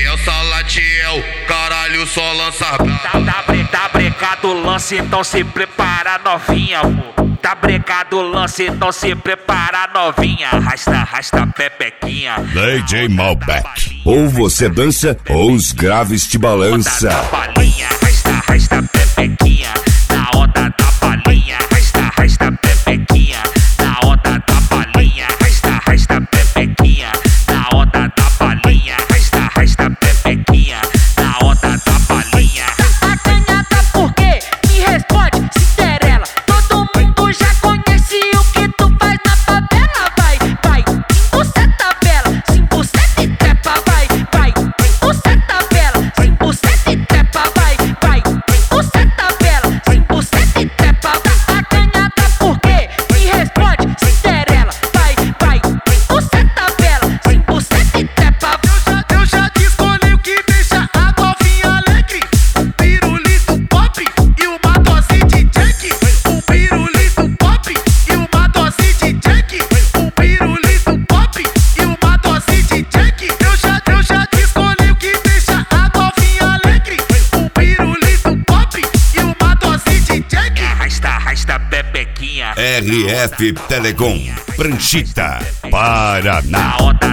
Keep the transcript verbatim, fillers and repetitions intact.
essa latiu, caralho, só lança braba. Tá, tá, bre, tá brecado o lance, então se prepara novinha, pô. Tá brecado o lance, então se prepara novinha. Arrasta, arrasta pepequinha. D J Malbec. Ou você dança, ou os graves te balança. Da balinha, arrasta, arrasta pepequinha. Na onda da balinha, arrasta, arrasta pepequinha. Na onda da balinha, arrasta, arrasta pepequinha. Na onda da balinha, arrasta, arrasta pepequinha. Na onda da balinha. Acanhada por quê? Me responde, Cinderela. Todo mundo já conhece o que tu faz na favela. Vai, vai, você tabela, cinco, sete, trepa, vai, vai. Você tabela, cinco, sete, trepa, vai, vai. Você tabela, cinco, sete, trepa. Acanhada por quê? Me responde, Cinderela. Vai, vai, você tabela, cinco, sete, trepa. Eu já escolhi o que deixa a novinha alegre. Um pirulito pop e uma dose de Jack. Um pirulito pop e uma dose de Jack. Um pirulito pop e uma dose de Jack. Eu já, eu já escolhi o que deixa a novinha alegre. Um pirulito pop e uma dose de Jack. Arrasta, arrasta pepequinha. R F Telecom, Pranchita, Paraná. Na onda